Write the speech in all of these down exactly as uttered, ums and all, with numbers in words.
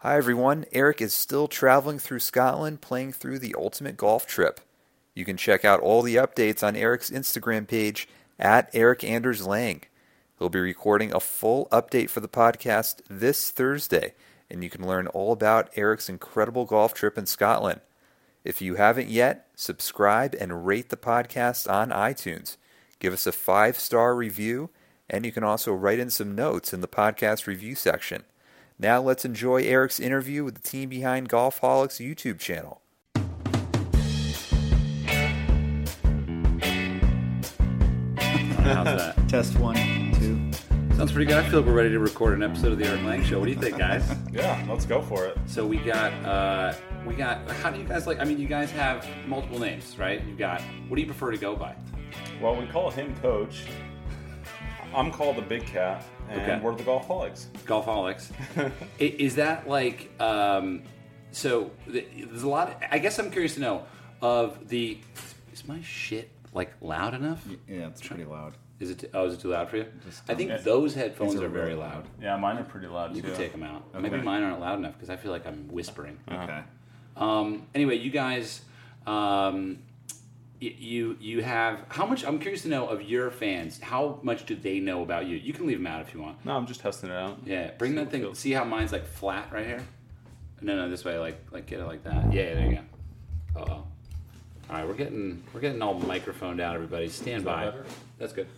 Hi everyone, Eric is still traveling through Scotland playing through the Ultimate Golf Trip. You can check out all the updates on Eric's Instagram page at Eric Anders Lang. He'll be recording a full update for the podcast this Thursday, and you can learn all about Eric's incredible golf trip in Scotland. If you haven't yet, subscribe and rate the podcast on iTunes. Give us a five-star review, and you can also write in some notes in the podcast review section. Now let's enjoy Eric's interview with the team behind Golfaholics YouTube channel. How's that? Test one, two. Sounds pretty good. I feel like we're ready to record an episode of the Eric Lang Show. What do you think, guys? Yeah, let's go for it. So we got, uh, we got. How do you guys like? I mean, you guys have multiple names, right? You got. What do you prefer to go by? Well, we call him Coach. I'm called the Big Cat, and Okay. we're the Golfaholics. Golfaholics. I- Is that like? Um, so th- there's a lot. Of, I guess I'm curious to know of the. Is my shit like loud enough? Yeah, it's pretty loud. Is it? T- oh, is it too loud for you? Just I think don't- those headphones These are, are very really loud. loud. Yeah, mine are pretty loud You too. can take them out. Okay. Maybe mine aren't loud enough because I feel like I'm whispering. Okay. Um, anyway, you guys, um, y- you you have how much? I'm curious to know of your fans. How much do they know about you? You can leave them out if you want. No, I'm just testing it out. Yeah, bring See that what thing. feels. See how mine's like flat right here? No, no, this way. Like like get it like that. Yeah, there you go. Uh oh. All right, we're getting we're getting all microphoned out. Everybody, stand by. better? That's good.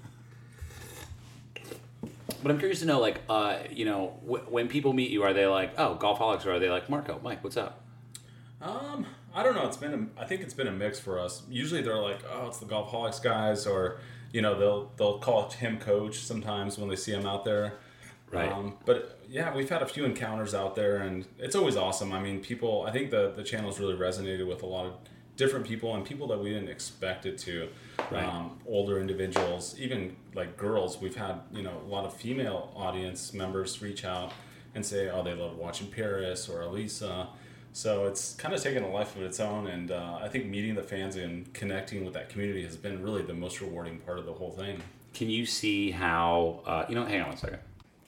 But I'm curious to know, like, uh, you know, wh- when people meet you, are they like, oh, Golfaholics, or are they like, Marco, Mike, what's up? Um, I don't know. It's been a, I think it's been a mix for us. Usually they're like, oh, it's the Golfaholics guys, or you know, they'll they'll call him Coach sometimes when they see him out there. Right. Um, but yeah, we've had a few encounters out there, and it's always awesome. I mean, people. I think the the channel's really resonated with a lot of different people and people that we didn't expect it to. Right. Um, older individuals, even like girls. We've had you know a lot of female audience members reach out and say, oh, they love watching Paris or Elisa. So it's kind of taken a life of its own, and uh, I think meeting the fans and connecting with that community has been really the most rewarding part of the whole thing. Can you see how, uh, you know, hang on one second.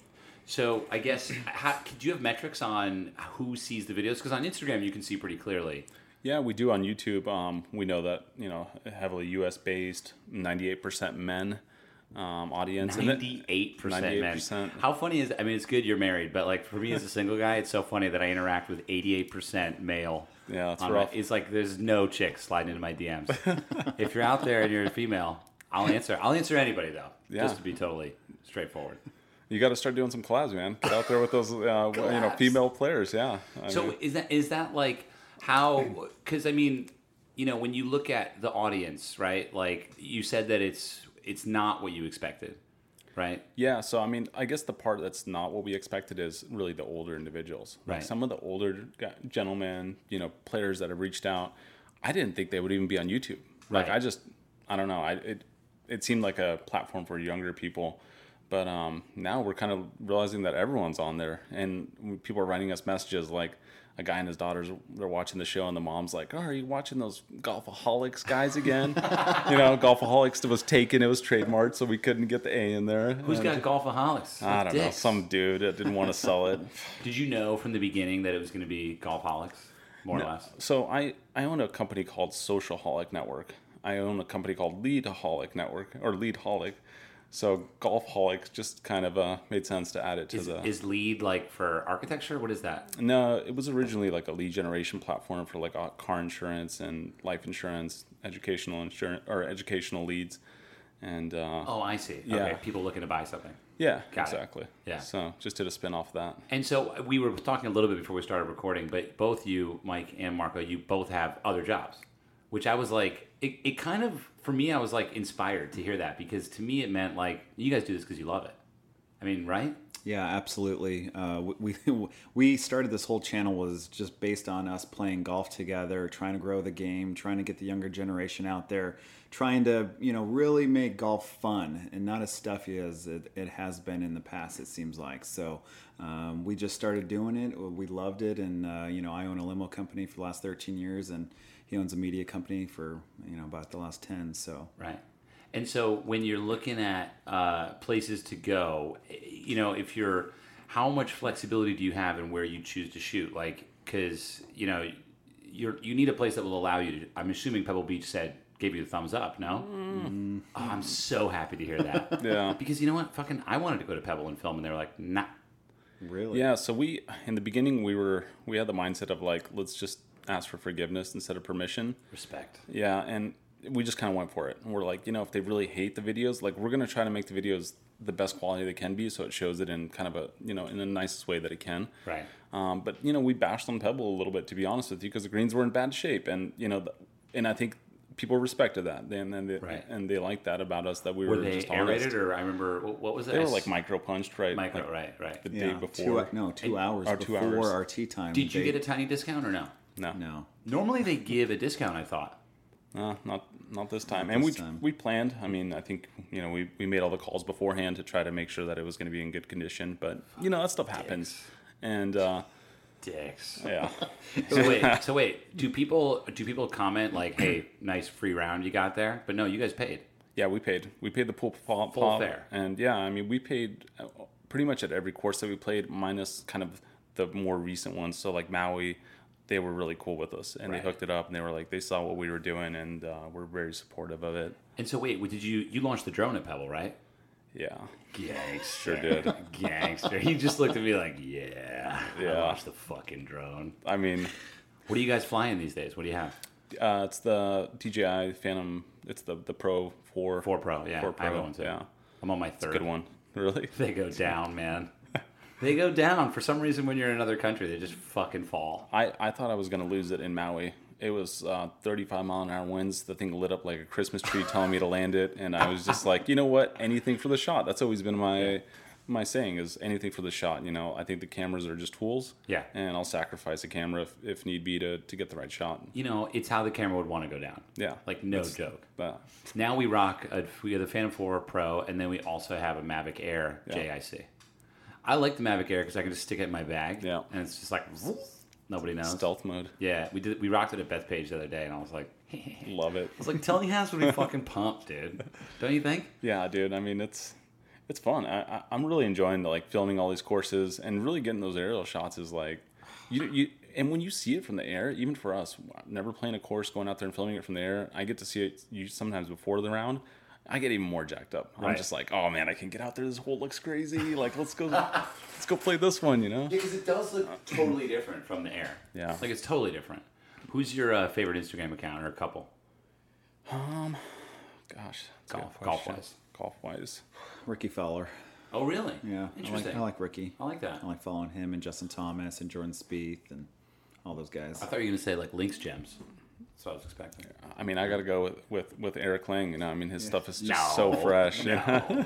So I guess, how, do you have metrics on who sees the videos? Because on Instagram you can see pretty clearly. Yeah, we do on YouTube. Um, we know that you know heavily U S based, ninety-eight percent men um, audience. And that- ninety-eight percent men. ninety-eight percent. How funny is, I mean, it's good you're married, but like for me as a single guy, it's so funny that I interact with eighty-eight percent male. Yeah, that's on my- rough. it's like there's no chicks sliding into my D Ms. If you're out there and you're a female, I'll answer. I'll answer anybody though, Yeah. just to be totally straightforward. You got to start doing some collabs, man. Get out there with those, uh, you know, Collabs. female players. Yeah. I So mean, is that is that like how? Because I mean, you know, when you look at the audience, right? Like you said that it's it's not what you expected, right? yeah. So I mean, I guess the part that's not what we expected is really the older individuals. Like Right. some of the older gu- gentlemen, you know, players that have reached out. I didn't think they would even be on YouTube. Like Right. I just, I don't know. I it it seemed like a platform for younger people. But um, now we're kind of realizing that everyone's on there, and people are writing us messages like a guy and his daughters, they're watching the show, and the mom's like, oh, are you watching those Golfaholics guys again? You know, Golfaholics was taken, it was trademarked, so we couldn't get the A in there. Who's And got Golfaholics? I don't know, Dicks. some dude that didn't want to sell it. Did you know from the beginning that it was going to be Golfaholics, more or less? So I, I own a company called Socialholic Network. I own a company called Leadholic Network, or Leadholic. So Golfaholic just kind of uh, made sense to add it to Is, the... is lead like for architecture? What is that? No, it was originally like a lead generation platform for like uh, car insurance and life insurance, educational insurance or educational leads, and uh, Oh, I see. Yeah. Okay, people looking to buy something. yeah, Got it. exactly. Yeah. So just did a spin off of that. And so we were talking a little bit before we started recording, but both you, Mike and Marco, you both have other jobs, which I was like, it, it kind of, for me, I was like inspired to hear that because to me it meant like, you guys do this because you love it. I mean, right? Yeah, absolutely. Uh, we we started this whole channel was just based on us playing golf together, trying to grow the game, trying to get the younger generation out there, trying to you know really make golf fun and not as stuffy as it, it has been in the past. It seems like so. Um, we just started doing it. We loved it, and uh, you know I own a limo company for the last thirteen years, and he owns a media company for you know about the last ten. So Right. And so when you're looking at uh, places to go, you know, if you're, how much flexibility do you have in where you choose to shoot? Like, because you know, you're you need a place that will allow you to. I'm assuming Pebble Beach said gave you the thumbs up. No, mm. oh, I'm so happy to hear that. Yeah, because you know what, fucking, I wanted to go to Pebble and film, and they were like, nah. Really? Yeah. So we in the beginning we were we had the mindset of like, let's just ask for forgiveness instead of permission. Respect. Yeah, and we just kind of went for it. And we're like, you know, if they really hate the videos, like we're gonna try to make the videos the best quality they can be, so it shows it in kind of a, you know, in the nicest way that it can. Right. Um, but you know, we bashed on Pebble a little bit, to be honest with you, because the greens were in bad shape, and you know, the, and I think people respected that, and and they, right. and they liked that about us, that we were, were, they just aerated, honest. or I remember what was it? They were like micro punched, right? Micro, like right, right. The Yeah, day before. Two, no, two And, hours or two before hours. our tea time. Did you they, get a tiny discount or no? No, No. Normally they give a discount, I thought. no, not not this time. Not and this we time. we planned. I mean, I think you know we, we made all the calls beforehand to try to make sure that it was going to be in good condition. But you know that stuff happens, and uh, Dicks. yeah. So wait, so wait. Do people do people comment like, "Hey, nice free round you got there"? But no, you guys paid. Yeah, we paid. We paid the pool pop, Full pop, fare. and yeah, I mean, we paid uh, pretty much at every course that we played, minus kind of the more recent ones. So like Maui, they were really cool with us, and Right. they hooked it up, and they were like, they saw what we were doing, and uh, were very supportive of it. And so wait, did you you launched the drone at Pebble, right? Yeah, Gangster. sure did. Gangster. He just looked at me like, yeah, I Yeah. launched the fucking drone. I mean, What are you guys flying these days? What do you have? uh, it's the D J I Phantom. It's the the Pro four. Four Pro, yeah. Four I have Pro, one too. yeah. I'm on my third. Good one. Really? They go down, man. They go down. For some reason, when you're in another country, they just fucking fall. I, I thought I was going to lose it in Maui. It was uh, thirty-five mile an hour winds. The thing lit up like a Christmas tree telling me to land it. And I was just like, you know what? Anything for the shot. That's always been my my saying, is anything for the shot. You know, I think the cameras are just tools. Yeah. And I'll sacrifice a camera if, if need be to, to get the right shot. You know, it's how the camera would want to go down. Yeah. Like, no joke. But Now we rock, a, we have the Phantom four Pro, and then we also have a Mavic Air Yeah. J I C. I like the Mavic Air because I can just stick it in my bag. Yeah. And it's just like, nobody knows. stealth mode. Yeah, we did. We rocked it at Bethpage the other day, and I was like, I Love it. was like, Tony has to be fucking pumped, dude. Don't you think? Yeah, dude. I mean, it's it's fun. I, I I'm really enjoying the, like filming all these courses, and really getting those aerial shots is like, you you. And when you see it from the air, even for us, never playing a course, going out there and filming it from the air, I get to see it you sometimes before the round. I get even more jacked up. I'm Right. just like, oh man, I can get out there. This hole looks crazy. Like, let's go, let's go play this one. You know? Yeah, because it does look totally different from the air. Yeah. Like, it's totally different. Who's your uh, favorite Instagram account or a couple? Um, gosh, that's a Golf- good golf question. wise. Golf wise. Ricky Fowler. Oh, really? Yeah. I like, Interesting. I like Ricky. I like that. I like following him and Justin Thomas and Jordan Spieth and all those guys. I thought you were going to say, like, Links Gems. That's what I was expecting. I mean, I got to go with, with, with Eric Lang. You know, I mean, his stuff is just No, so fresh. no.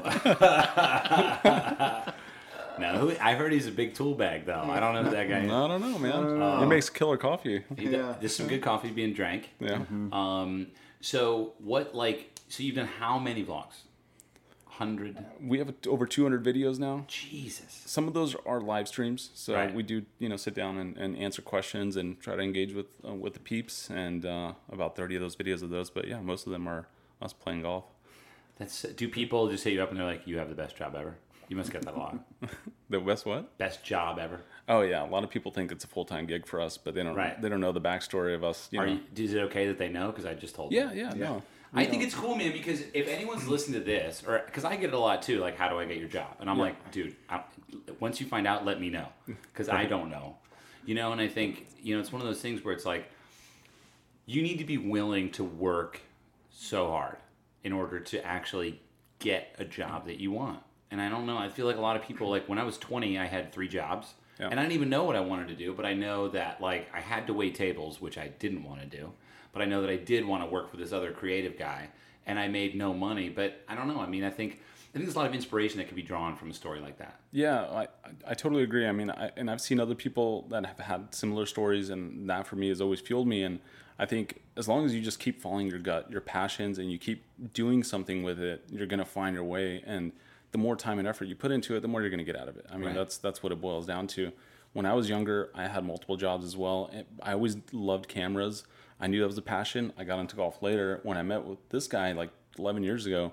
No, who, I heard he's a big tool bag, though. I don't know who that guy is. I don't know, man. He makes killer coffee. He does- There's some good coffee being drank. Yeah. Um, so what, like, so you've done how many vlogs? Hundred. We have over two hundred videos now. Jesus. Some of those are live streams, so Right. we do, you know, sit down and, and answer questions and try to engage with uh, with the peeps. And uh, about thirty of those videos of those, but yeah, most of them are us playing golf. That's. Do people just hit you up and they're like, "You have the best job ever"? You must get that a lot. The best what? Best job ever. Oh yeah, a lot of people think it's a full time gig for us, but they don't. Right. They don't know the backstory of us. You Are know. you, is it okay that they know? Because I just told Yeah, them. yeah, no. I think it's cool, man, because if anyone's listening to this, or because I get it a lot too, like, how do I get your job? And I'm Yeah. like, dude, I, once you find out, let me know, because I don't know, you know. And I think, you know, it's one of those things where it's like, you need to be willing to work so hard in order to actually get a job that you want. And I don't know, I feel like a lot of people, like when I was twenty, I had three jobs, Yeah. and I didn't even know what I wanted to do, but I know that, like, I had to wait tables, which I didn't want to do. But I know that I did want to work for this other creative guy, and I made no money. But I don't know. I mean, I think I think there's a lot of inspiration that can be drawn from a story like that. Yeah, I, I totally agree. I mean, I, and I've seen other people that have had similar stories, and that for me has always fueled me. And I think as long as you just keep following your gut, your passions, and you keep doing something with it, you're going to find your way. And the more time and effort you put into it, the more you're going to get out of it. I mean, Right. that's that's what it boils down to. When I was younger, I had multiple jobs as well. I always loved cameras. I knew that was a passion. I got into golf later. When I met with this guy like eleven years ago,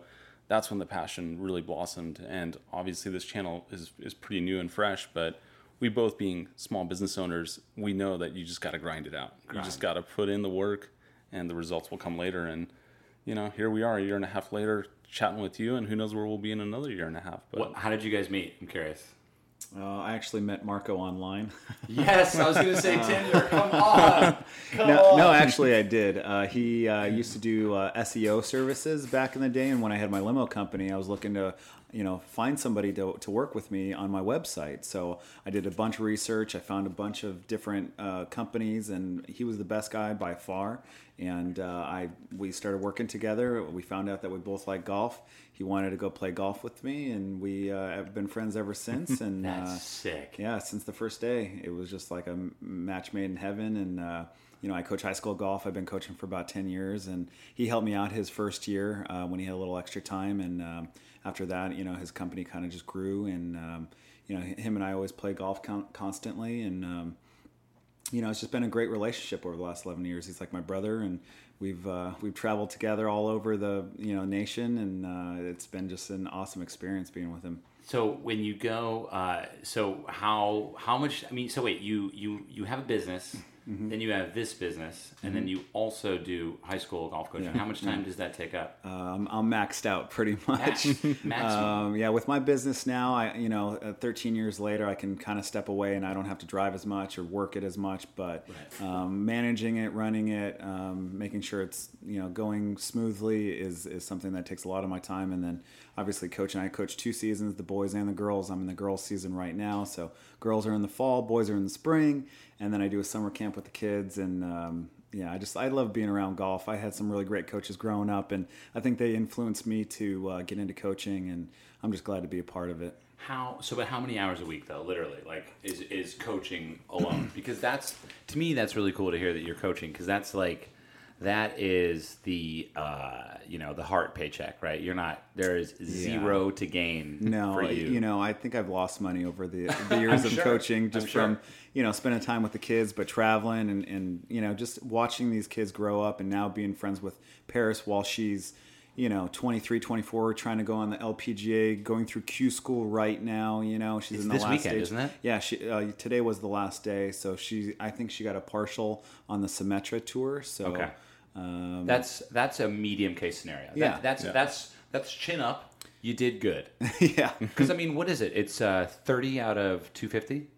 that's when the passion really blossomed. And obviously this channel is, is pretty new and fresh, but we both being small business owners, we know that you just got to grind it out. Grind. You just got to put in the work and the results will come later. And, you know, here we are a year and a half later chatting with you, and who knows where we'll be in another year and a half. But what, how did you guys meet? I'm curious. Uh, I actually met Marco online. Yes, I was going to say Tinder. Come on. Come no, on. no, actually I did. Uh, he uh, used to do uh, S E O services back in the day, and when I had my limo company, I was looking to, you know, find somebody to to work with me on my website. So I did a bunch of research. I found a bunch of different uh, companies, and he was the best guy by far. And uh, I we started working together. We found out that we both like golf. He wanted to go play golf with me, and we uh, have been friends ever since. And That's uh, sick. Yeah, since the first day, it was just like a match made in heaven. And uh, you know, I coach high school golf. I've been coaching for about ten years, and he helped me out his first year uh, when he had a little extra time. And um, after that, you know, his company kind of just grew. And um, you know, him and I always play golf con- constantly, and um, you know, it's just been a great relationship over the last eleven years. He's like my brother, and we've uh, we've traveled together all over the you know nation, and uh, it's been just an awesome experience being with him. So when you go, uh, so how how much? I mean, so wait, you you you have a business, mm-hmm. then you have this business, and mm-hmm. then you also do high school golf coaching. Yeah. How much time yeah. does that take up? Um, I'm maxed out pretty much. Max, um, yeah, with my business now, I you know, uh, thirteen years later, I can kind of step away and I don't have to drive as much or work it as much. But right. um, managing it, running it, um, making sure it's you know going smoothly is is something that takes a lot of my time. And then obviously coaching, I coach two seasons, the boys and the girls. I'm in the girls season right now, so girls are in the fall, boys are in the spring, and then I do a summer camp with the kids. And um, yeah, I just I love being around golf. I had some really great coaches growing up, and I think they influenced me to uh, get into coaching, and I'm just glad to be a part of it. How so? But how many hours a week though? Literally, like is is coaching alone? Because that's to me that's really cool to hear that you're coaching, because that's like that is the uh, you know the heart paycheck, right? You're not there is zero yeah. to gain. No, for you. you know I think I've lost money over the, the years of sure. coaching just sure. from you know spending time with the kids, but traveling and and you know just watching these kids grow up, and now being friends with Paris while she's you know twenty-three, twenty-four, trying to go on the L P G A, going through Q school right now. You know she's it's in the this last weekend, stage. Isn't it? Yeah, she uh, today was the last day, so she I think she got a partial on the Symetra tour. So okay. Um, that's that's a medium case scenario. That, Yeah, that's yeah. that's that's chin up. You did good. yeah, Because I mean, what is it? It's uh, thirty out of two fifty.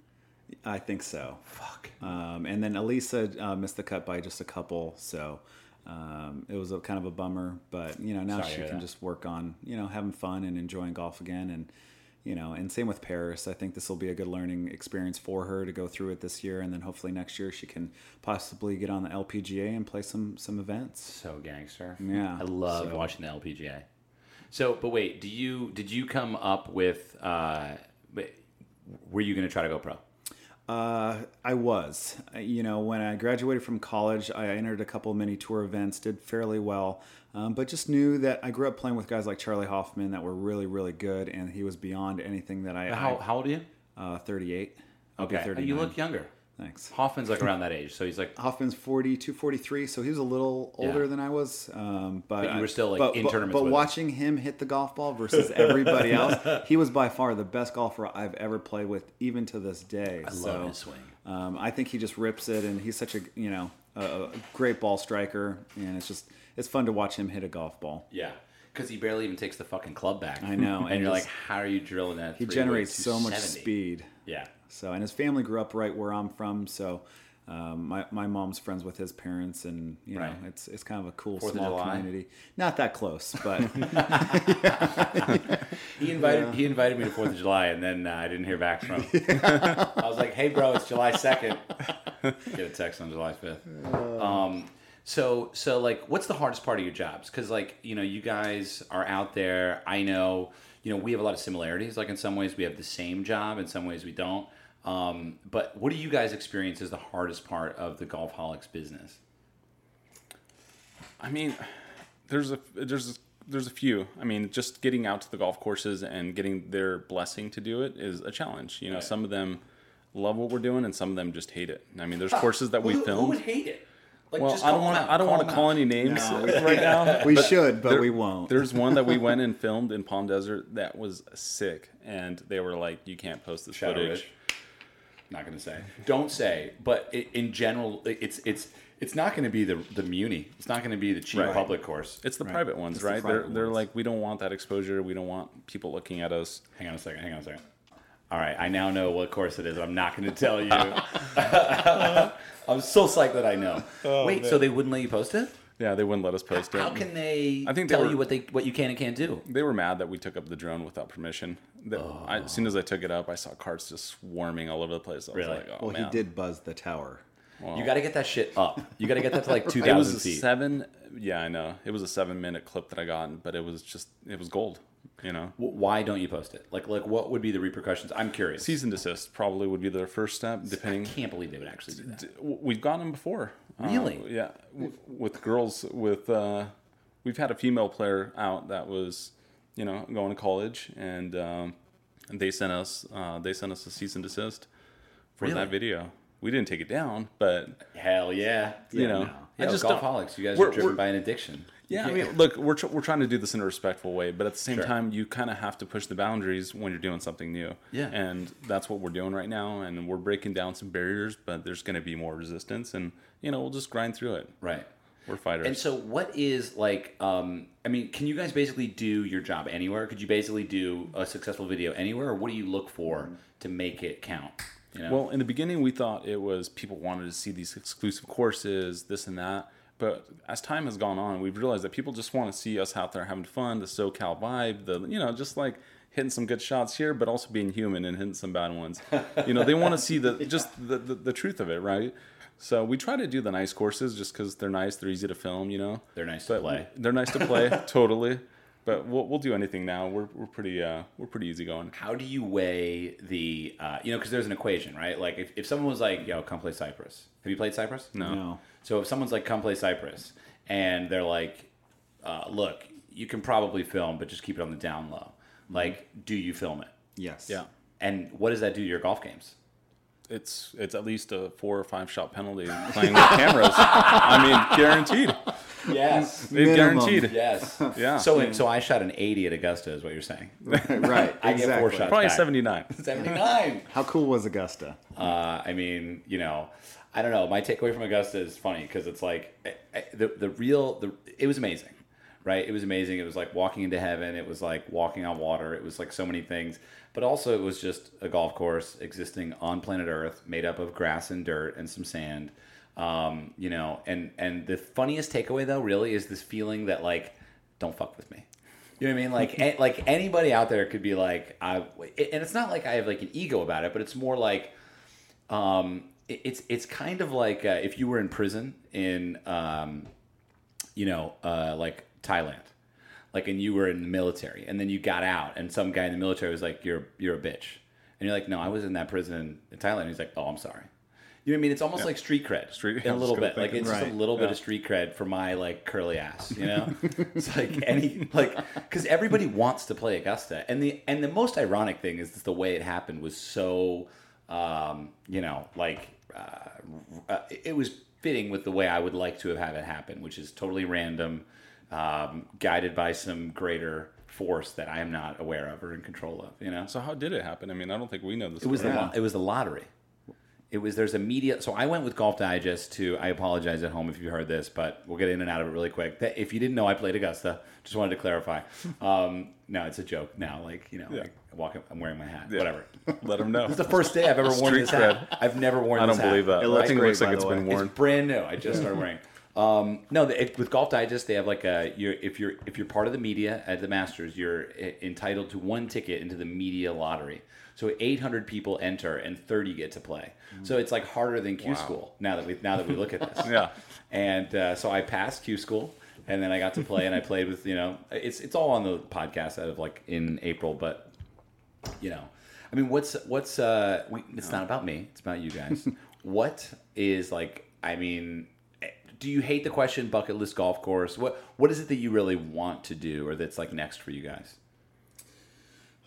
I think so. Fuck. Um, and then Elisa uh, missed the cut by just a couple, so um, it was a kind of a bummer. But you know, now Sorry to she hear can that. just work on you know having fun and enjoying golf again. And you know, and same with Paris. I think this will be a good learning experience for her to go through it this year, and then hopefully next year she can possibly get on the L P G A and play some some events. So gangster. Yeah, I love so- watching the L P G A. So, but wait, do you did you come up with? Uh, wait, were you going to try to go pro? Uh, I was. Uh, You know, when I graduated from college, I entered a couple mini tour events, did fairly well, um, but just knew that I grew up playing with guys like Charlie Hoffman that were really, really good, and he was beyond anything that I. How I, how old are you? uh, thirty-eight. I'll be Okay, thirty-nine. you look younger. Thanks. Hoffman's like around that age, so he's like. Hoffman's forty-two, forty-three, so he was a little older Yeah. than I was. Um, but, But you I- were still, like, but, in but, tournaments But with him. watching him hit the golf ball versus everybody else, he was by far the best golfer I've ever played with, even to this day. I so, love his swing. Um, I think he just rips it, and he's such a you know a, a great ball striker, and it's just it's fun to watch him hit a golf ball. Yeah, because he barely even takes the fucking club back. I know, and, and you're just- like, how are you drilling that? He three generates wood so much two seventy? speed. Yeah. So, and his family grew up right where I'm from, so. Um, my my mom's friends with his parents, and you know Right. it's it's kind of a cool Fourth of small July? community. Not that close, but He invited he invited me to Fourth of July, and then uh, I didn't hear back from him. I was like, "Hey, bro, it's July second." Get a text on July fifth. Um, so so like, what's the hardest part of your jobs? Because like you know, you guys are out there. I know you know we have a lot of similarities. Like in some ways, we have the same job. In some ways, we don't. Um, but what do you guys experience as the hardest part of the Golfholics business? I mean, there's a there's a, there's a few. I mean, just getting out to the golf courses and getting their blessing to do it is a challenge. You know, Right. some of them love what we're doing, and some of them just hate it. I mean, there's courses that we who, filmed. Who would hate it? Like, Well, just I don't call want them to. out. I don't Call want to them call out. any names No. right now. We should, but there- we won't. There's one that we went and filmed in Palm Desert that was sick, and they were like, "You can't post this Shadow footage." Ridge. Not going to say. Don't say. But i in general, it's it's it's not going to be the the Muni. It's not going to be the cheap Right. public course. It's the Right. private ones, It's the right? private they're they're ones. like, we don't want that exposure. We don't want people looking at us. Hang on a second. Hang on a second. All right, I now know what course it is. I'm not going to tell you. I'm so psyched that I know. Wait, so they wouldn't let you post it? Yeah, they wouldn't let us post it. How can they I think they tell were- you what they what you can and can't do? They were mad that we took up the drone without permission. That I, as soon as I took it up, I saw carts just swarming all over the place. I was Really? like, oh Well, man. he did buzz the tower. You got to get that shit up. You got to get that to like two It was thousand a feet. seven. Yeah, I know. It was a seven-minute clip that I got, but it was just it was gold. You know, W- Why don't you post it? Like, like what would be the repercussions? I'm curious. cease and desist probably would be their first step, I depending. can't believe they would actually do that. D- We've gotten them before. Really? Uh, yeah, w- with girls. With uh, we've had a female player out that was, you know, going to college, and um, and they sent us uh, they sent us a cease and desist for Really? that video. We didn't take it down, but Hell yeah. you know, Yeah, I just just don't. golfaholics. You guys we're- are driven we're- by an addiction. Yeah, I mean, look, we're tr- we're trying to do this in a respectful way, but at the same Sure. time, you kind of have to push the boundaries when you're doing something new. Yeah. and that's what we're doing right now, and we're breaking down some barriers, but there's going to be more resistance, and you know, we'll just grind through it. Right. We're fighters. And so, what is like? Um, I mean, can you guys basically do your job anywhere? Could you basically do a successful video anywhere, or what do you look for to make it count? You know? Well, in the beginning, we thought it was people wanted to see these exclusive courses, this and that. But as time has gone on, we've realized that people just want to see us out there having fun, the SoCal vibe, the you know, just like hitting some good shots here, but also being human and hitting some bad ones. You know, they want to see the just the, the, the truth of it, right? So we try to do the nice courses just because they're nice, they're easy to film, you know. They're nice to But play. They're nice to play, totally. But we'll we'll do anything now. We're we're pretty uh we're pretty easygoing. How do you weigh the? Uh, you know, because there's an equation, right? Like, if, if someone was like, "Yo, come play Cyprus," have you played Cyprus? No. No. So if someone's like, "Come play Cyprus," and they're like, uh, "Look, you can probably film, but just keep it on the down low." Like, do you film it? Yes. Yeah. And what does that do to your golf games? It's it's at least a four or five shot penalty playing with cameras. I mean, guaranteed. Yes. They've Minimum. guaranteed. Yes. Yeah. So so I shot an eighty at Augusta, is what you're saying. Right. I get four exactly. shots. Probably back. seventy-nine. seventy-nine. How cool was Augusta? Uh, I mean, you know, I don't know. My takeaway from Augusta is funny because it's like I, I, the the real the it was amazing, right? It was amazing. It was like walking into heaven. It was like walking on water. It was like so many things. But also, it was just a golf course existing on planet Earth, made up of grass and dirt and some sand. Um, you know, and and the funniest takeaway though, really, is this feeling that like, don't fuck with me. You know what I mean? Like, a, like anybody out there could be like, I, and it's not like I have like an ego about it, but it's more like, um, it, it's it's kind of like uh, if you were in prison in, um, you know, uh, like Thailand, like, and you were in the military, and then you got out, and some guy in the military was like, "You're you're a bitch," and you're like, "No, I was in that prison in Thailand." And he's like, "Oh, I'm sorry." You know what I mean? It's almost like street cred, Street- in I a was little gonna bit. Like think- it's just a right. little bit Yeah. of street cred for my like curly ass. You know, it's like any like because everybody wants to play Augusta, and the and the most ironic thing is that the way it happened was so, um, you know, like uh, uh, it was fitting with the way I would like to have had it happen, which is totally random, um, guided by some greater force that I am not aware of or in control of. You know, So how did it happen? I mean, I don't think we know this. it was the Yeah. lo- it was the lottery. It was there's a media. So I went with Golf Digest to. I apologize at home if you heard this, but we'll get in and out of it really quick. That, if you didn't know, I played Augusta. Just wanted to clarify. Um, no, it's a joke now. Like you know, Yeah. like walking, I'm wearing my hat. Yeah. Whatever. Let them know. It's the first day I've ever worn Street this hat. I've never worn. I this don't hat. believe that. It I looks think it great, looks like by it's the been way. worn. It's brand new. I just started wearing. Um, no, the, it, with Golf Digest, they have like a. You're, if you're if you're part of the media at the Masters, you're i- entitled to one ticket into the media lottery. So eight hundred people enter and thirty get to play. So it's like harder than Q School now that we now that we look at this. Yeah. And uh, so I passed Q School, and then I got to play, and I played with you know it's it's all on the podcast out of like in April, but you know, I mean, what's what's uh, we, it's not about me, it's about you guys. What is like? I mean, do you hate the question bucket list golf course? What what is it that you really want to do, or that's like next for you guys?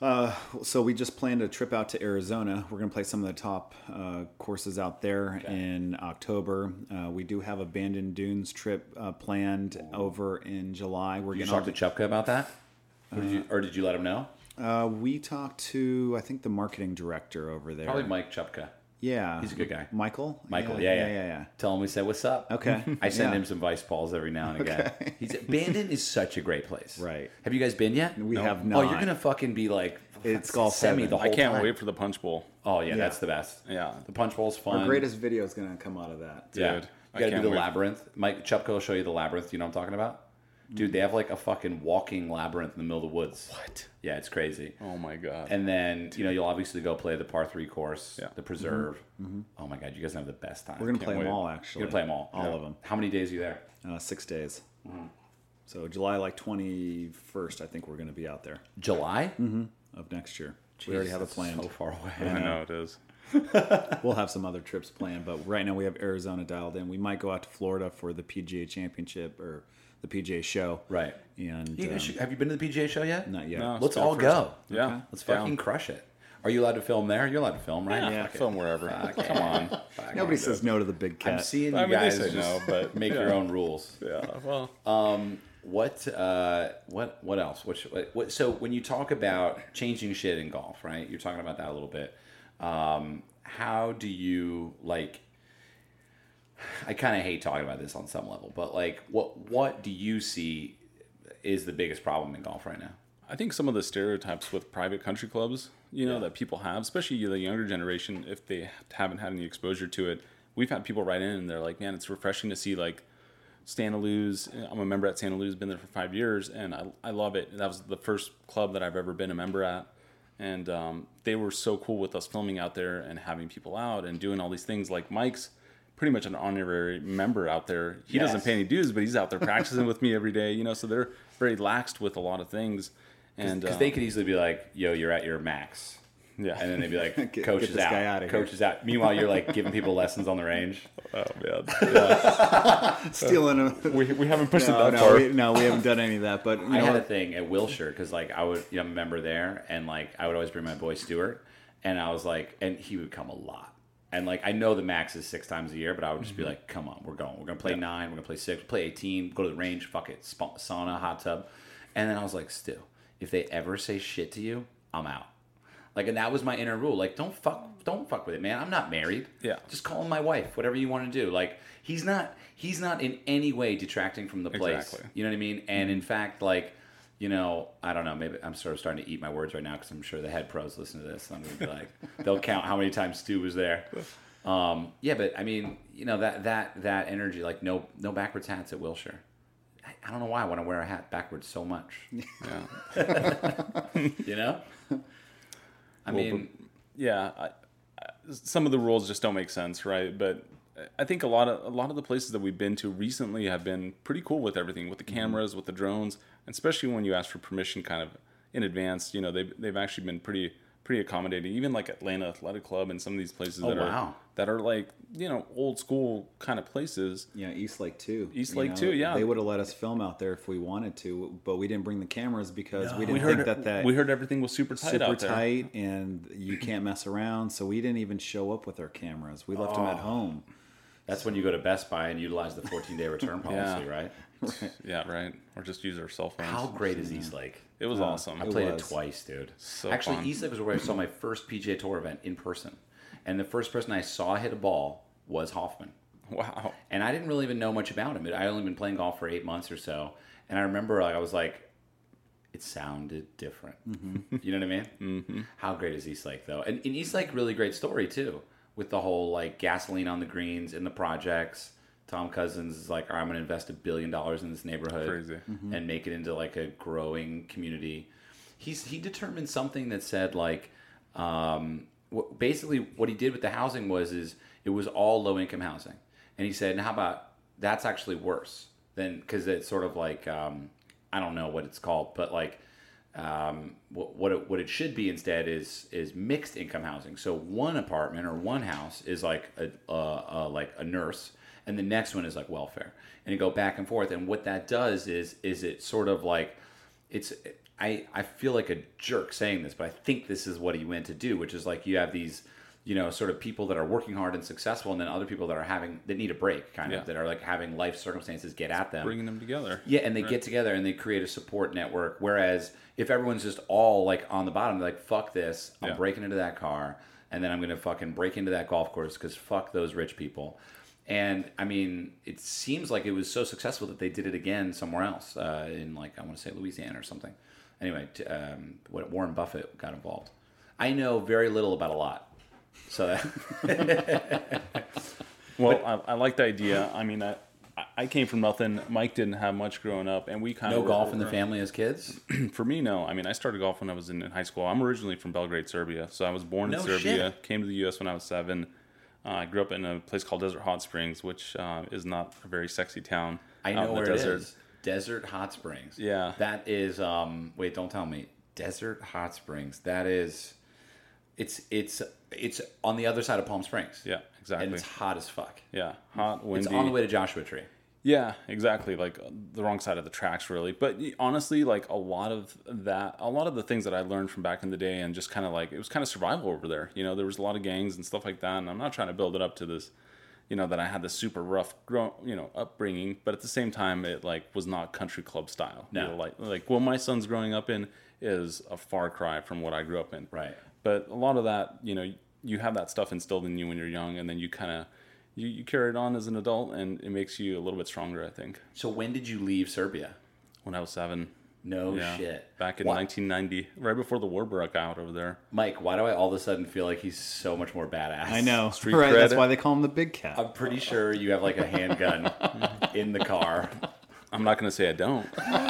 Uh, so we just planned a trip out to Arizona. We're going to play some of the top uh, courses out there Okay. in October. Uh, we do have a Bandon Dunes trip uh, planned over in July. We're Did you getting talk to Chupka about that? Or did you, or did you let him know? Uh, we talked to, I think, the marketing director over there. Probably Mike Chupka. Yeah. He's a good guy. Michael? Michael, yeah, yeah. yeah, yeah, yeah. Tell him we said, what's up? Okay. I send Yeah. him some Vice Balls every now and again. Okay. He's Bandon is such a great place. Right. Have you guys been yet? We No. have Oh, not. you're going to fucking be like, It's golf send me heaven. the I whole can't time. wait for the Punch Bowl. Oh, yeah, Yeah. that's the best. Yeah. The Punch Bowl's fun. Our greatest video is going to come out of that. Yeah. Dude, You I got to do can't the wait. labyrinth. Mike Chupka will show you the labyrinth. You know what I'm talking about? Dude, they have like a fucking walking labyrinth in the middle of the woods. What? Yeah, it's crazy. Oh my god. And then, you know, you'll obviously go play the par three course, Yeah. the preserve. Oh my God, you guys have the best time. We're going to Can't play them wait. all, actually. You're gonna play them all. All Yeah. of them. How many days are you there? Uh, six days. So July like twenty-first, I think we're going to be out there July? of next year. we already have it That's planned. So far away. I know it is. We'll have some other trips planned, but right now we have Arizona dialed in. We might go out to Florida for the P G A Championship or the P G A Show. Right. And You um, guys should- have you been to the P G A show yet? not yet. No. Let's Still all first- go. Yeah. Let's Down. fucking crush it. Are you allowed to film there? You're allowed to film, right? Yeah. Fuck it. Film wherever. Fuck Come it. on. Fuck Nobody it. says no to the big cat. I'm seeing you I mean, they guys say just no, but make your yeah. own rules. Yeah. Well. Um, what, uh, what, what else? What, should- what, what? So when you talk about changing shit in golf, right? You're talking about that a little bit. Um, how do you like? I kind of hate talking about this on some level, but like, what, what do you see is the biggest problem in golf right now? I think some of the stereotypes with private country clubs, you know, Yeah. that people have, especially the younger generation, if they haven't had any exposure to it. We've had people write in and they're like, man, it's refreshing to see like Santa Luz. I'm a member at Santa Luz, been there for five years, and I, I love it. That was the first club that I've ever been a member at. And um, they were so cool with us filming out there and having people out and doing all these things. Like Mike's pretty much an honorary member out there. He Yes. doesn't pay any dues, but he's out there practicing with me every day, you know, so they're very laxed with a lot of things. And Because um, they could easily be like, "Yo, you're at your max," yeah. and then they'd be like, Get- "Coach get is this out. guy outta here." Coach is out." Meanwhile, you're like giving people lessons on the range. Oh, man. Stealing them. we, we haven't pushed No, it that no, far. we, no, we haven't done any of that. But you I know, had a what? thing at Wilshire because like I would, you know, I'm a member there, and like I would always bring my boy Stuart, and I was like, and he would come a lot, and like I know the max is six times a year, but I would just be like, come on, we're going, we're gonna play nine, we're gonna play six, play eighteen, go to the range, fuck it, spa- sauna, hot tub, and then I was like, still, if they ever say shit to you, I'm out. Like, and that was my inner rule. Like, don't fuck, don't fuck with it, man. I'm not married. Yeah. Just call him my wife. Whatever you want to do. Like, he's not, he's not in any way detracting from the place. Exactly. You know what I mean? And in fact, like, you know, I don't know. Maybe I'm sort of starting to eat my words right now because I'm sure the head pros listen to this. And I'm gonna be like, they'll count how many times Stu was there. Um, yeah, but I mean, you know, that that that energy, like no no backwards hats at Wilshire. I, I don't know why I want to wear a hat backwards so much. Yeah. You know? I Well, mean, yeah, I, I, some of the rules just don't make sense, right? But I think a lot of a lot of the places that we've been to recently have been pretty cool with everything, with the cameras, with the drones, and especially when you ask for permission, kind of in advance. You know, they've they've actually been pretty pretty accommodating. Even like Atlanta Athletic Club and some of these places Oh, that wow. are that are like you know old school kind of places. Yeah, East Lake too. East You Lake know, too, yeah. They would have let us film out there if we wanted to, but we didn't bring the cameras because we didn't We think heard that that we heard everything was super tight super out there. tight and you can't mess around. So we didn't even show up with our cameras. We left them at home. that's when you go to Best Buy and utilize the fourteen day return policy, Yeah. right? Yeah, right. Or just use our cell phones. How great is East Lake? It was awesome. I played was. it twice, dude. So Actually, fun. East Lake was where I saw my first P G A Tour event in person. And the first person I saw hit a ball was Hoffman. Wow. And I didn't really even know much about him. I only been playing golf for eight months or so. And I remember like, I was like, it sounded different. You know what I mean? Mm-hmm. How great is East Lake, though? And in East Lake, really great story, too, with the whole like gasoline on the greens in the projects. Tom Cousins is like, all right, I'm going to invest a billion dollars in this neighborhood Crazy. and make it into like a growing community. He's he determined something that said like, um, wh- basically what he did with the housing was is it was all low income housing, and he said, and how about that's actually worse than because it's sort of like um, I don't know what it's called, but like um, what what it, what it should be instead is is mixed income housing. So one apartment or one house is like a, a, a like a nurse, and the next one is like welfare, and you go back and forth. And what that does is is it sort of like it's I, I feel like a jerk saying this, but I think this is what he went to do, which is like you have these, you know, sort of people that are working hard and successful, and then other people that are having, that need a break, kind Yeah. of, that are like having life circumstances get at them. Bringing them together. Yeah, and they Right. get together and they create a support network. Whereas if everyone's just all like on the bottom, they're like, fuck this, I'm Yeah. breaking into that car, and then I'm going to fucking break into that golf course because fuck those rich people. And I mean, it seems like it was so successful that they did it again somewhere else, uh, in like, I want to say Louisiana or something. Anyway, t- um, what Warren Buffett got involved. I know very little about a lot. So that Well, I, I like the idea. I mean, I, I came from nothing. Mike didn't have much growing up, and we kind no of golf in the family as kids. For me, no. I mean, I started golf when I was in high school. I'm originally from Belgrade, Serbia, so I was born No in Serbia. shit. Came to the U S when I was seven. Uh, I grew up in a place called Desert Hot Springs, which uh, is not a very sexy town. I out know in the where desert. it is. Desert Hot Springs. Yeah. That is. Um, wait, don't tell me. Desert Hot Springs. That is. It's it's it's on the other side of Palm Springs. Yeah, exactly. And it's hot as fuck. Yeah, hot, windy. It's on the way to Joshua Tree. Yeah, exactly. Like uh, the wrong side of the tracks, really. But y- honestly, like a lot of that, a lot of the things that I learned from back in the day, and just kind of like it was kind of survival over there. You know, there was a lot of gangs and stuff like that. And I'm not trying to build it up to this, you know, that I had this super rough, grow, you know, upbringing. But at the same time, it like was not country club style. No. You know, like like what my son's growing up in is a far cry from what I grew up in. Right. But a lot of that, you know, you have that stuff instilled in you when you're young, and then you kind of you, you carry it on as an adult, and it makes you a little bit stronger, I think. So when did you leave Serbia? When I was seven. No Yeah. shit. Back in Why- nineteen ninety, right before the war broke out over there. Mike, why do I all of a sudden feel like he's so much more badass? I know. Street right. That's cred. why they call him the Big Cat. I'm pretty sure you have like a handgun in the car. I'm not going to say I don't.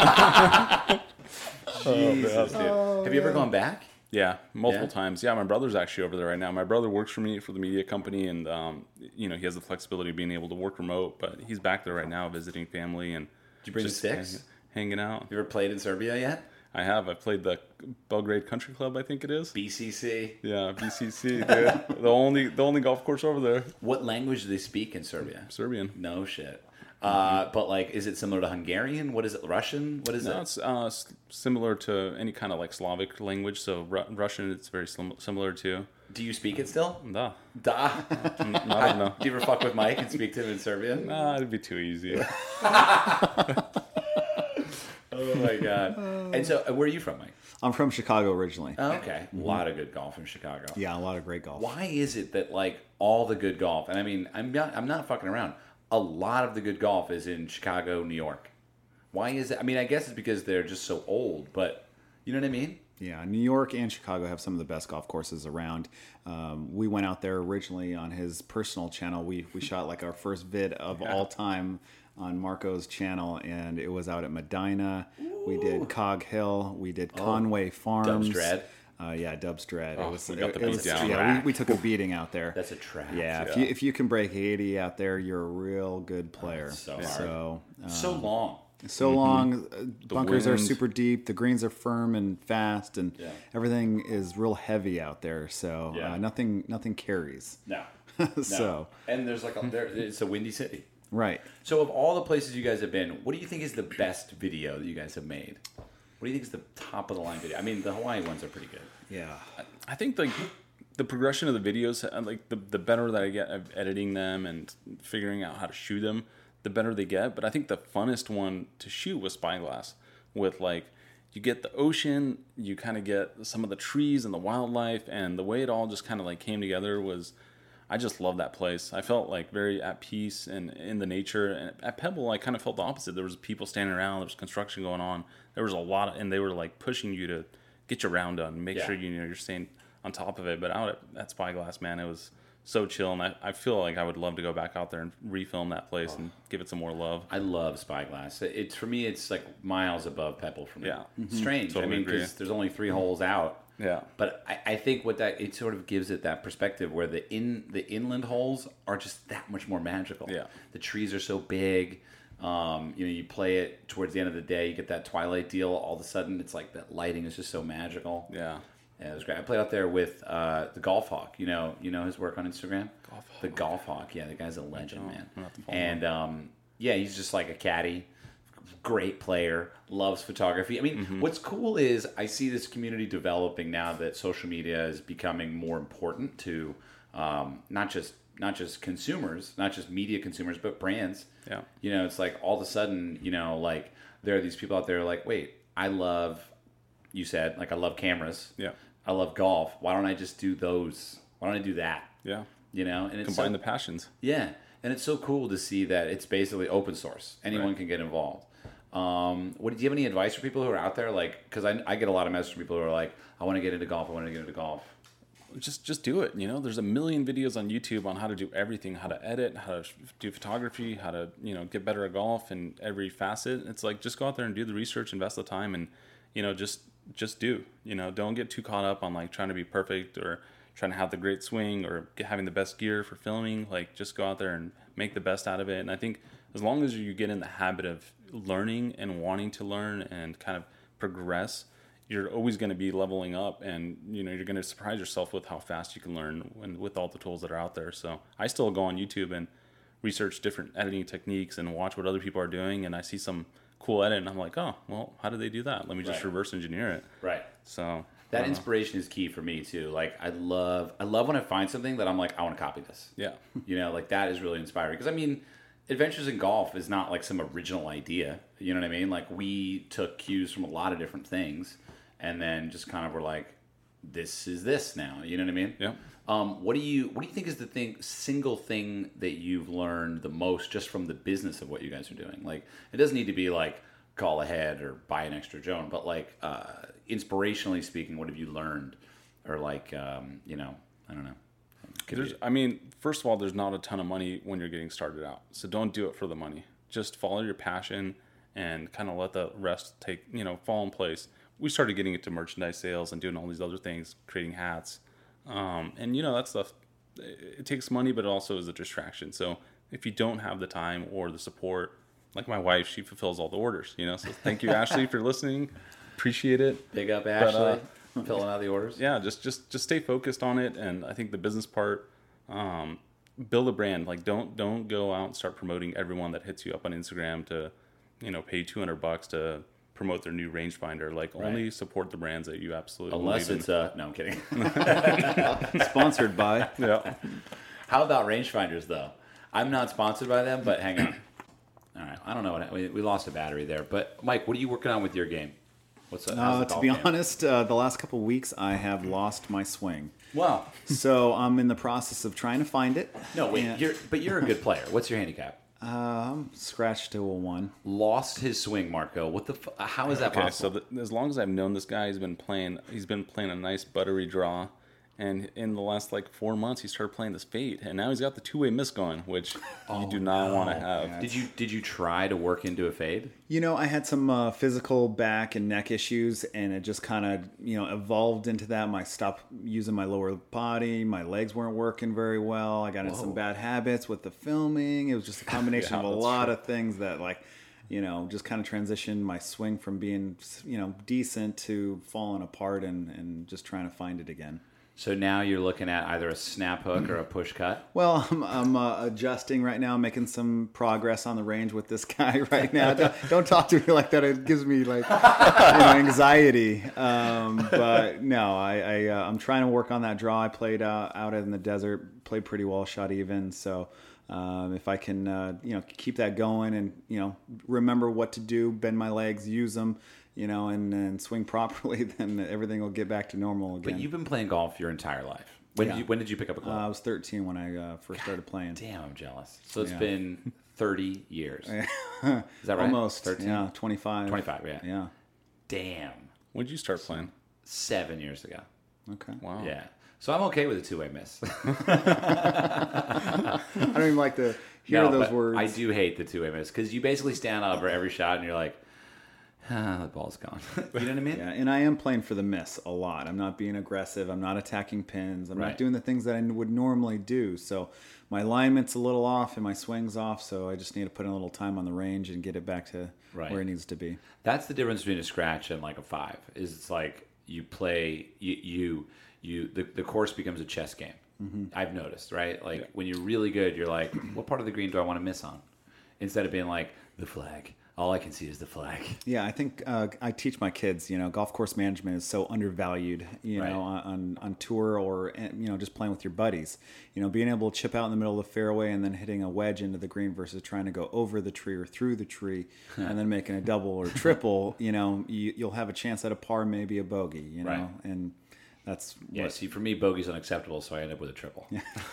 Jesus, dude. Have you ever gone back? Yeah, multiple Yeah? times. Yeah, my brother's actually over there right now. My brother works for me for the media company, and um, you know he has the flexibility of being able to work remote. But he's back there right now visiting family and Did you bring the just sticks? hang- hanging out. You ever played in Serbia yet? I have. I played the Belgrade Country Club, I think it is. B C C. Yeah, B C C, dude. the only the only golf course over there. What language do they speak in Serbia? Serbian. No shit. Uh, but like, is it similar to Hungarian? What is it? Russian? What is No, it? it's uh, s- similar to any kind of like Slavic language. So Ru- Russian, it's very sim- similar to. Do you speak it still? Da. Da. I don't know. Do you ever fuck with Mike and speak to him in Serbian? Nah, it'd be too easy. Oh my god. And so, uh, where are you from, Mike? I'm from Chicago originally. Oh, okay. A lot of good golf in Chicago. Yeah, a lot of great golf. Why is it that like all the good golf, and I mean, I'm not, I'm not fucking around. A lot of the good golf is in Chicago, New York. Why is it? I mean, I guess it's because they're just so old, but you know what I mean? Yeah, New York and Chicago have some of the best golf courses around. Um, we went out there originally on his personal channel. We we shot like our first vid of all time on Marco's channel, and it was out at Medina. We did Cog Hill. We did Conway Farms. Dubs Dread. Uh, yeah, Dubs Dread. Oh, it was, we got the it beat was- down. Yeah, we, we took a beating out there. That's a trap. yeah, if you if you can break eighty out there, you're a real good player. so hard. so uh, So long. so long. uh, Bunkers are wind. super deep. The greens are firm and fast, and Yeah. everything is real heavy out there. So Yeah. uh, nothing nothing carries. No. So and there's like a, there, it's a windy city. right. So of all the places you guys have been, what do you think is the best video that you guys have made? What do you think is the top of the line video? I mean, the Hawaii ones are pretty good. Yeah. I think like the progression of the videos, uh, like the the better that I get at editing them and figuring out how to shoot them, the better they get. But I think the funnest one to shoot was Spyglass, with like you get the ocean, you kind of get some of the trees and the wildlife, and the way it all just kind of like came together was. I just love that place. I felt like very at peace and in the nature. And at Pebble, I kind of felt the opposite. There was people standing around. There was construction going on. There was a lot, of, and they were like pushing you to get your round done, make Yeah. sure you know you're staying on top of it. But out at, at Spyglass, man, it was so chill, and I, I feel like I would love to go back out there and refilm that place and give it some more love. I love Spyglass. It's for me, it's like miles above Pebble for me. Yeah. It's strange. Totally I mean, agree. because there's only three holes out. Yeah. But I, I think what that it sort of gives it that perspective where the in the inland holes are just that much more magical. Yeah. The trees are so big. Um, you know, you play it towards the end of the day, you get that twilight deal. All of a sudden, it's like that lighting is just so magical. Yeah. Yeah, it was great. I played out there with uh, the Golf Hawk. You know, you know his work on Instagram. Golf The Golf Hawk. Yeah, the guy's a legend, man. I'll have to follow And um, yeah, he's just like a caddy, great player, loves photography. I mean, Mm-hmm. what's cool is I see this community developing now that social media is becoming more important to um, not just not just consumers, not just media consumers, but brands. Yeah. You know, it's like all of a sudden, you know, like there are these people out there like, wait, I love, you said, like I love cameras. Yeah. I love golf. Why don't I just do those? Why don't I do that? Yeah. You know, and it's Combine so, the passions. yeah, and it's so cool to see that it's basically open source. Anyone Right. can get involved. Um, what do you have any advice for people who are out there? Like, because I, I get a lot of messages from people who are like, I want to get into golf. I want to get into golf. Just just do it. You know, there's a million videos on YouTube on how to do everything, how to edit, how to do photography, how to, you know, get better at golf in every facet. It's like, just go out there and do the research, invest the time, and, you know, just just do. You know, don't get too caught up on like trying to be perfect or trying to have the great swing or get, having the best gear for filming. Like, just go out there and make the best out of it. And I think as long as you get in the habit of learning and wanting to learn and kind of progress, you're always going to be leveling up, and you know, you're going to surprise yourself with how fast you can learn and with all the tools that are out there. So I still go on YouTube and research different editing techniques and watch what other people are doing, and I see some cool edit and I'm like, oh, well, how did they do that? Let me just Right. reverse engineer it. Right. So That uh, inspiration is key for me too. Like, I love, I love when I find something that I'm like, I want to copy this. yeah. You know, like that is really inspiring. Because I mean, Adventures in Golf is not like some original idea. You know what I mean? Like, we took cues from a lot of different things, and then just kind of were like, this is this now. You know what I mean? Yeah. Um, what do you What do you think is the thing, single thing that you've learned the most just from the business of what you guys are doing? Like, it doesn't need to be like call ahead or buy an extra drone, but like uh, inspirationally speaking, what have you learned? Or like, um, you know, I don't know. Could There's, be- I mean, first of all, there's not a ton of money when you're getting started out. So don't do it for the money. Just follow your passion and kind of let the rest take, you know, fall in place. We started getting into merchandise sales and doing all these other things, creating hats. Um, and, you know, that stuff, it takes money, but it also is a distraction. So if you don't have the time or the support, like my wife, she fulfills all the orders, you know. So thank you, Ashley, for listening. Appreciate it. Big up, But, Ashley. uh, filling out the orders. Yeah, just just just stay focused on it. And I think the business part, um, build a brand. Like, don't don't go out and start promoting everyone that hits you up on Instagram to, you know, pay two hundred bucks to promote their new rangefinder. Like, only support the brands that you absolutely Unless believe it's uh no, I'm kidding. Sponsored by. in. yeah. How about rangefinders though? I'm not sponsored by them, but hang on. All right, I don't know what we, we lost a battery there. But Mike, what are you working on with your game? What's up? Uh, to be honest, uh, the last couple weeks I have lost my swing. Well, So I'm in the process of trying to find it. no, wait. And, You're but you're a good player. What's your handicap? um, scratched to a one. Lost his swing, Marco. What the? F- how is that Okay, so possible? the, as long as I've known this guy, he's been playing. He's been playing a nice buttery draw, and in the last like four months, he started playing this fade, and now he's got the two-way miss going, which you do not want to have. did you did you try to work into a fade? You know, I had some uh, physical back and neck issues, and it just kind of, you know, evolved into that. I stopped using my lower body. My legs weren't working very well. I got into some bad habits with the filming. It was just a combination Yeah, of a that's lot true. of things that, like, you know, just kind of transitioned my swing from being, you know, decent to falling apart and, and just trying to find it again. So now you're looking at either a snap hook or a push cut. Well, I'm, I'm uh, adjusting right now, making some progress on the range with this guy right now. Don't, don't talk to me like that. It gives me like, you know, anxiety. Um, but no, I, I uh, I'm trying to work on that draw. I played uh, out in the desert, played pretty well, shot even. So um, if I can, uh, you know, keep that going and, you know, remember what to do, bend my legs, use them, you know, and, and swing properly, then everything will get back to normal again. But you've been playing golf your entire life. When Yeah. did you when did you pick up a uh, club? I was thirteen when I uh, first started playing. Damn, I'm jealous. So it's Yeah. been thirty years. Is that right? Almost. thirteen? Yeah, twenty-five. twenty-five, yeah. Yeah. Damn. When did you start playing? Seven years ago. Okay. Wow. Yeah. So I'm okay with a two-way miss. I don't even like to hear No, those but words. I do hate the two-way miss because you basically stand up for every shot and you're like, ah, the ball's gone. You know what I mean? Yeah, and I am playing for the miss a lot. I'm not being aggressive. I'm not attacking pins. I'm Right. not doing the things that I would normally do. So my alignment's a little off and my swing's off. So I just need to put in a little time on the range and get it back to Right. where it needs to be. That's the difference between a scratch and like a five. Is it's like you play you you, you the, the course becomes a chess game. Mm-hmm. I've noticed, right? Like when you're really good, you're like, what part of the green do I want to miss on? Instead of being like the flag. All I can see is the flag. Yeah, I think uh, I teach my kids, you know, golf course management is so undervalued, you Right. know, on, on tour or, you know, just playing with your buddies. You know, being able to chip out in the middle of the fairway and then hitting a wedge into the green versus trying to go over the tree or through the tree and then making a double or triple, you know, you, you'll have a chance at a par, maybe a bogey, you know, Right. and that's Yeah, what, see, for me, bogey's unacceptable, so I end up with a triple.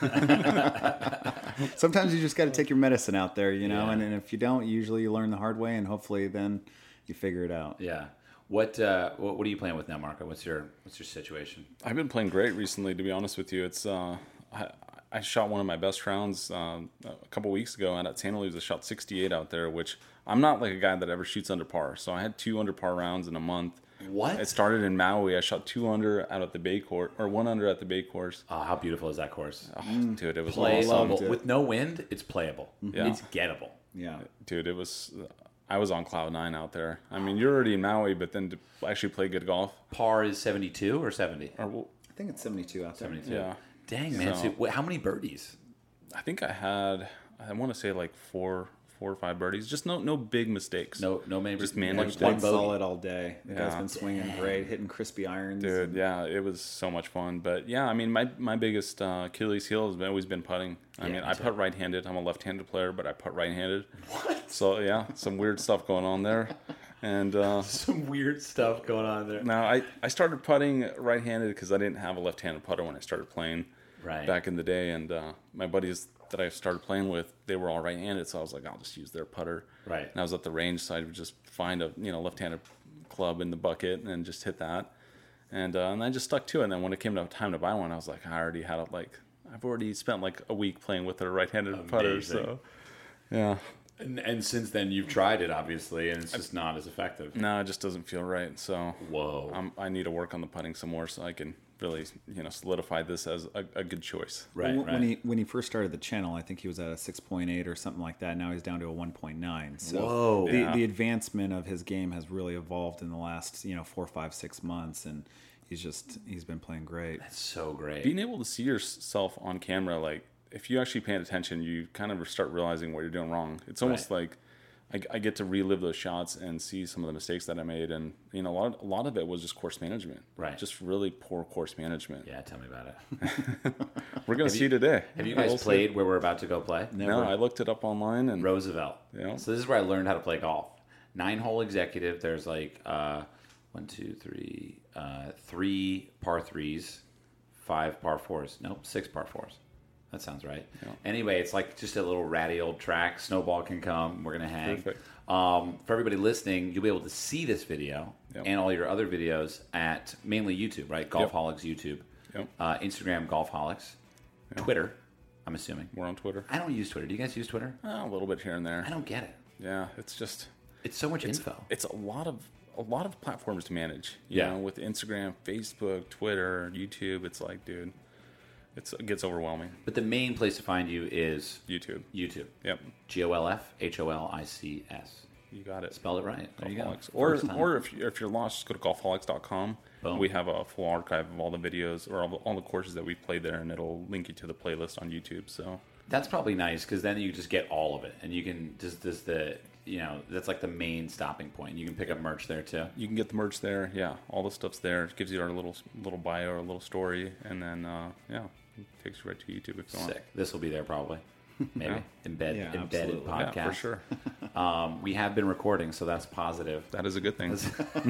sometimes you just got to take your medicine out there, you know, Yeah. and, and if you don't, usually you learn the hard way and hopefully then you figure it out. Yeah. What, uh, what what are you playing with now, Marco? What's your what's your situation? I've been playing great recently, to be honest with you. It's uh, I, I shot one of my best rounds um, a couple weeks ago, and at Santa Luz, I shot sixty-eight out there, which I'm not like a guy that ever shoots under par. So I had two under par rounds in a month. What? It started in Maui. I shot two under out at the Bay Course, or one under at the Bay Course. Oh, how beautiful is that course? Oh, dude, it was Playable. awesome. loved it. With no wind, it's playable. Yeah. It's gettable. Yeah. Dude, it was. I was on cloud nine out there. I mean, you're already in Maui, but then to actually play good golf. Par is seventy-two or seventy? Or, well, I think it's seventy-two out there. seventy-two. yeah, Dang, man. So- So, wait, how many birdies? I think I had. I want to say like four, four or five birdies. Just no, no big mistakes. No, no many. Just one- managed one One bogey. solid all day. The guy's Yeah. been swinging great, hitting crispy irons. Dude, yeah, it was so much fun. But yeah, I mean, my my biggest uh, Achilles heel has been, always been putting. I Yeah, mean, me I too. putt right-handed. I'm a left-handed player, but I putt right-handed. What? So yeah, some weird stuff going on there. And uh, Some weird stuff going on there. now I, I started putting right-handed because I didn't have a left-handed putter when I started playing Right. back in the day. And uh, my buddies that I started playing with, they were all right-handed, so I was like, I'll just use their putter. Right. And I was at the range, so I would just find a you know left-handed club in the bucket and just hit that. And uh, and I just stuck to it. And then when it came to time to buy one, I was like, I already had it. Like I've already spent like a week playing with a right-handed putter. Amazing. So yeah, And, and since then, you've tried it, obviously, and it's just not as effective. no, it just doesn't feel right. So Whoa. I'm, I need to work on the putting some more so I can really you know solidify this as a, a good choice. right, when, right. when he when he first started the channel, I think he was at a six point eight or something like that. Now he's down to a one point nine. So Whoa. the Yeah. the advancement of his game has really evolved in the last you know four, five, six months, and he's just he's been playing great. That's so great. Being able to see yourself on camera, like if you actually pay attention, you kind of start realizing what you're doing wrong. It's almost Right. like I, I get to relive those shots and see some of the mistakes that I made, and you know a lot, a lot of it was just course management, Right. Just really poor course management. Yeah, tell me about it. We're gonna see today. Have you We'll guys see. played where we're about to go play? No, I looked it up online and Roosevelt. Yeah. So this is where I learned how to play golf. Nine hole executive. There's like uh, one, two, three, uh, three par threes, five par fours. Nope, six par fours. That sounds right. Anyway, it's like just a little ratty old track. Snowball can come. We're gonna hang. Perfect. Um, for everybody listening, you'll be able to see this video Yep. and all your other videos at mainly YouTube, right? Golfholics YouTube, Yep. uh, Instagram Golfholics, Twitter. I'm assuming. we're on Twitter. I don't use Twitter. Do you guys use Twitter? Uh, a little bit here and there. I don't get it. Yeah, it's just It's so much info. it's a lot of a lot of platforms to manage. You Yeah. know, with Instagram, Facebook, Twitter, YouTube. It's like, dude, it's it gets overwhelming. But the main place to find you is YouTube. YouTube. Yep, G O L F H O L I C S. you got it. Spelled it right. There you go. Golfholics. Or First time. or if you, if you're lost, just go to golfholics dot com. Boom. We have a full archive of all the videos or all the, all the courses that we played there, and it'll link you to the playlist on YouTube. So That's probably nice because then you just get all of it, and you can just just the you know that's like the main stopping point. You can pick up merch there too. you can get the merch there. Yeah, all the stuff's there. It gives you our little little bio or a little story, and then uh, yeah, it takes you right to YouTube if you want. Sick. This will be there probably. Maybe Yeah. Embed, Yeah, embedded absolutely. podcast. Yeah, for sure. Um, we have been recording, so that's positive. That is a good thing.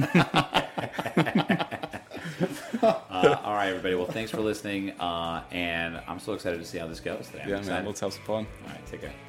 Uh, all right, everybody. Well, thanks for listening, uh, and I'm so excited to see how this goes today. I'm Yeah, excited. man. Let's have some fun. All right, take care.